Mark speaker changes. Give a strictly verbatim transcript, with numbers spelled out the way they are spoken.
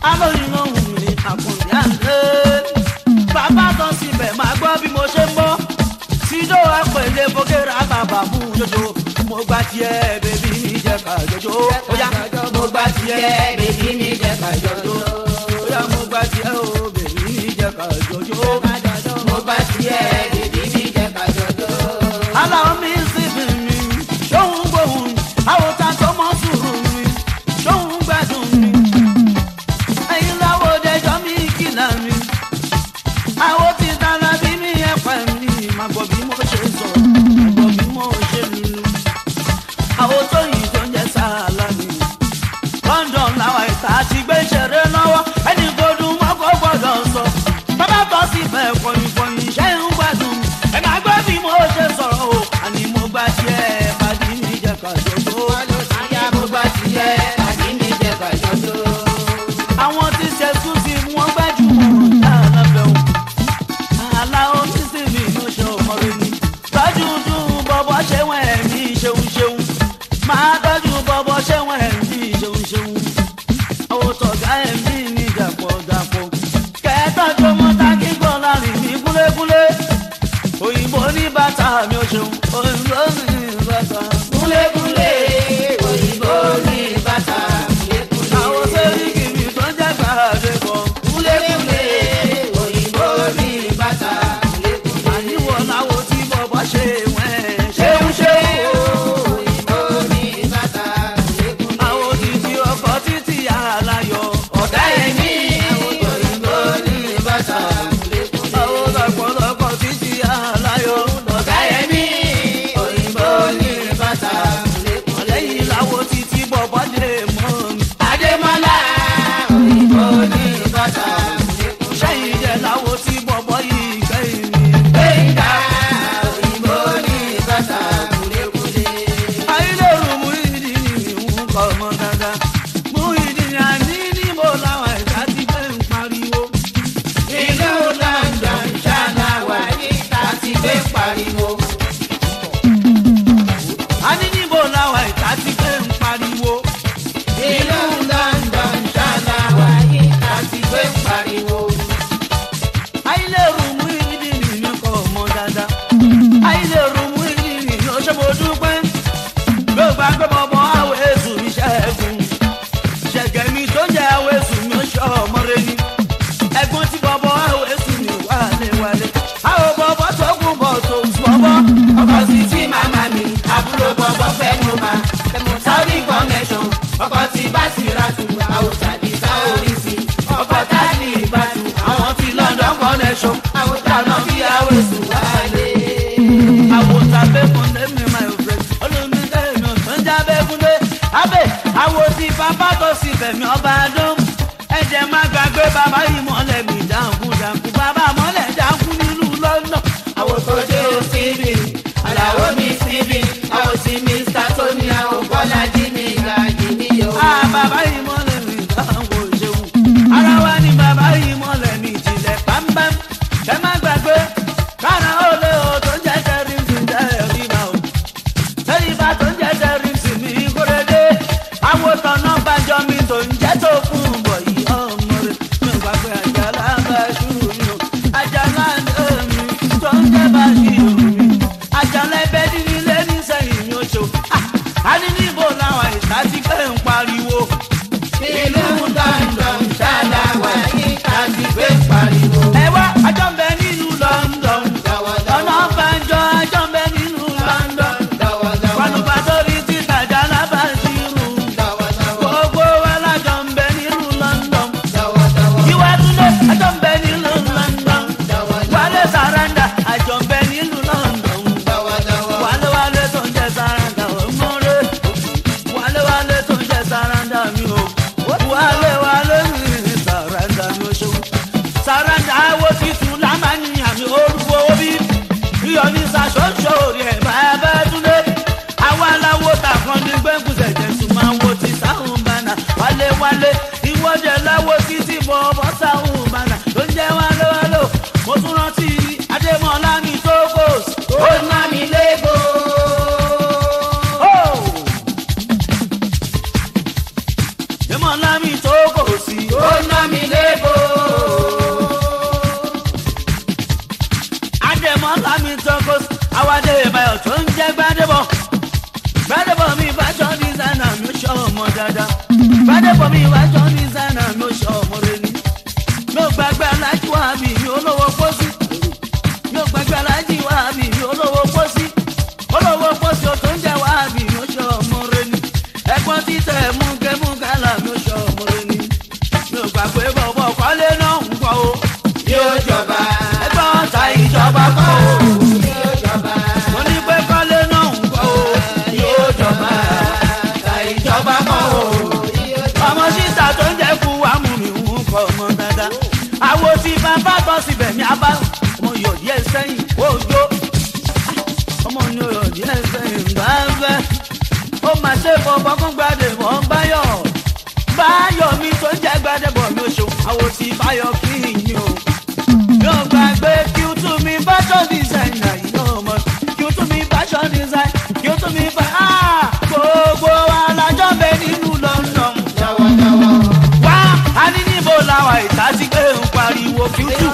Speaker 1: alóyin lóhùn mi àkùnrin àǹdé. Bàbá tán síbẹ̀ máa gbọ́ bí mo ṣe ń bọ́. Sídó àpèlé bókèrè àbàbà mú jòjò. Mo gbà tiẹ̀ bèbí mi jẹ́ ká jòjò. Óyá mo gbà tiẹ̀ bèbí mi jẹ́ ká jòjò. Óyá mo gbà tiẹ̀ o bèbí mi jẹ́ ká jòjò. Mo gbà tiẹ̀ bèbí mi jẹ́ ká jòjò. Aláwọ̀ mi sì bí mi, ṣóhun gbóhùn, àwòtá tó mọ́ sùúrù mi, ṣóhun gbádùn mi. Ẹ̀yin láwo dẹjọ́ mi kìlà mi. Àwo ti dára bí mi ẹ̀pẹ̀ mi, màá gbọ́ bí mo ṣe sọ, màá gbọ́ bí mo ṣe lulu. Àwo tó yìí tó ń jẹ́ sáàlà mi. London làwọn ìta ti gbé ṣeré lọ́wọ́, ẹni kò dùn mọ́ kó gbọ́dọ̀ sọ. Bàbá bọ́ sí ìfẹ́ kọ̀yìnkọ̀yìn ṣé ń gbádùn mi. Ẹ máa gbọ́ bí mo ṣe sọ̀rọ̀ o, àní mo gbà tiẹ̀ bàdí mi jẹ́ ká jòjò. Àyà mo gbà tiẹ̀ bàdí mi jẹ́ ká jòjò. Àwọn tí ṣe sùn sí wọn gbájúmọ̀ dáadáa bẹ̀ wò. Àlà oníṣèlú ló ṣe ọmọdé ni. Tọ́jú dùn bọ́bọ́ ṣé wọ́n ẹ̀ ní ṣeun ṣeun. Máa tọ́jú bọ́bọ́ ṣé wọ́n ẹ̀ ní ṣeun ṣeun. Àwọn tọ̀gá ẹ̀ ní ní dàpọ̀ dàpọ̀. Kẹ́tọ́jú mọ́tà kíkọ́ láàrin mi kúlékúlé. Òyìnbó ní bàtà mi ò ṣeun. Òyìnbó ní bàtà. Kúlékúlé. Òyìnbó ní bàtà. Àwọn sẹ́ríkì mi tó jẹ́ gbàdé bọ̀. Kúlékúlé. Òyìnbó ní bàtà. Àníwọ̀ làwọn tí bọ̀bọ̀ ṣe wẹ́n. Ṣeun ṣeun. Òyìnbó ní bàtà. Àwọn títí ọkọ̀ títí aláyọ̀. Ọ̀gá ẹ̀mí. Òyìnbó ní bàtà. Àwọn lọ́pọ̀lọpọ̀ títí aláyọ̀. Ọ̀gá ẹ̀mí. Òyìnbó ní bàtà. Ọ̀lẹ́yìn làwọn títí bọ̀bọ̀ lè mọ́ mi. Adémọ́lá. Òyìnbó ní bàtà. Ṣẹ́yìn jẹ́ làwọn tí bọ̀bọ̀ yìí kẹ́yìn mi. Gbẹ̀ngà. Òyìnbó ní bàtà. Ayédèrú mú ìdí ni ìhun kọ̀ mọ́ dáadáa. Mú ìdí ni àní ní mo làwọn ẹ̀ka ti fẹ́ ń pariwo. Ìlú London ṣáláwá níta ti fẹ́ pariwo. Àní níbo làwọn ẹ̀ka ti fẹ́ ń pariwo. Ìlú London ṣáláwá níta ti fẹ́ pariwo. Ayédèrú mú ìdí ni ìhun kọ̀ mọ́ dáadáa. Ayédèrú mú ìdí ni ìhun ṣe mo dúpẹ́. Ló bá gbé bọ́bọ́ àwọ̀ èsù mi ṣẹ́gun. Ṣẹ̀gẹ̀ mi tó jẹ́ àwọ̀ èsù mi ó ṣọ́ ọmọ rẹ ni. Ẹ̀gbọ́n tí bọ́bọ́ àwọ̀ èsù mi wálé wálé. Àwọ̀ bọ́bọ́ tó kún bọ̀ tó ń bọ́bọ́. Ọkọ̀ sí tí màmá mi, àbúrò bọ́bọ́ fẹ́ mú ma. Saudi connection, ọkọ̀ tí bá sì ra tù. Àwọ̀ tàbí sáórì sí. Ọkọ̀ táàlì ìbátú, àwọn tí London connection. Àwọ̀ tàná bí àwọ̀ èsù wálé. Àwọ̀ tàbẹ́ kan lẹ́mìí my friend. Olùmíkẹ́ èmi ò tán jábẹ́ kúndé. Abẹ́ àwọ̀ tí bàbá tó sì fẹ̀mí ọba dán. Ẹ̀jẹ̀ má gbàgbé bàbá yìí mọ́lẹ̀ mi dáńkú dáńkú. Bàbá mọ́lẹ̀ dáńkú nílùú London. Àwọ̀ tó dé o síbi, àlàó mi síbi. Àwọ̀ tí Mr. Tony àwọn Bọ́lájí mi ga jì mí yọ. Ah bàbá yìí mọ́lẹ̀ mi dáńkú ṣeun. Ara wa ni bàbá yìí mọ́lẹ̀ mi jìnlẹ̀ bámbám. Ẹ má gbàgbé kára ó lé o tó ń jẹ́ kẹrin sí jẹ́ ìrìbà o. Ìrìbà tó ń jẹ́ kẹrin sí mi kórede. Àwọn tọ̀nà bàjọ́ mi tó ń jẹ́ tó fún bọ̀ yìí ọmọ rẹ̀. Mi ò gbàgbé àjàlá bá ṣùrù mi o. Àjàlá mi tó ń jẹ́ bá ṣùrù mi. Àjàlá ẹbẹ̀ dídí lé ní sẹ́yìn mi ó ṣo. A ní níbo làwọn ìta ti fẹ́ ń pariwo. Ìlú London ṣáláwá yìí ta ti fẹ́ pariwo. Ẹ wá àjọ ń bẹ nílùú London. Ọ̀nà Banjọ àjọ ń bẹ nílùú London. Wàlúùbá sórí títà Àjàlá bá ṣírù. Gbogbo wa lájọ ń bẹ nílùú London. Ìwà Túndé àjọ ń bẹ nílùú London. Wálé Sàràǹdà àjọ ń bẹ nílùú London. Wálé wálé tó ń jẹ Sàràǹdà ọmọdé. ẹ̀bọ̀ mi wá jọ ní zana mi ò ṣe ọmọ rẹ ni. mi ò gbàgbé alájí wá mi mi olówó pósí. mi ò gbàgbé alájí wá mi mi olówó pósí. olówó pósí o tó ń jẹ́ wá mi mi ò ṣe ọmọ rẹ ni. ẹ̀gbọ́n títẹ̀ múkẹ́múkẹ́lá mi ò ṣe ọmọ rẹ ni. mi ò gbàgbé bọ̀bọ̀ kọ́lé náà ń pọ̀ o.
Speaker 2: yóò jọba.
Speaker 1: ẹ̀gbọ́n ta ìjọba kọ́ o.
Speaker 2: yóò jọba.
Speaker 1: mo ní pé kọ́lé náà ń pọ̀ o.
Speaker 2: yóò jọba. ta ìjọba kọ́ o.
Speaker 1: ọmọ sísà tó ń jẹ́ fún wa mú mi ń kọ́ ọmọ dáadáa. àwo tí bàbá tọ́ síbẹ̀ ní abá ọmọ yọ̀ díẹ̀ sẹ́yìn òjò. ọmọ ní yọ̀ díẹ̀ sẹ́yìn bá fẹ́. ó máa ṣe fọwọ́ fún gbàdé mọ́ báyọ̀. báyọ̀ mi tó ń jẹ́ gbàdé bọ̀ mi ò ṣò. àwo tí báyọ̀ kí n yín o. yóò gbàgbé kí o tún mi fashion designer yìí náà mọ̀. kí o tún mi fashion design kí o tún mi fa. gbogbo alájọ́ bẹ nínú London.
Speaker 2: lọ́wọ́lọ́wọ́.
Speaker 1: wá a ní níbo làwọn ìta ti gbé ń pariwo kí o tún.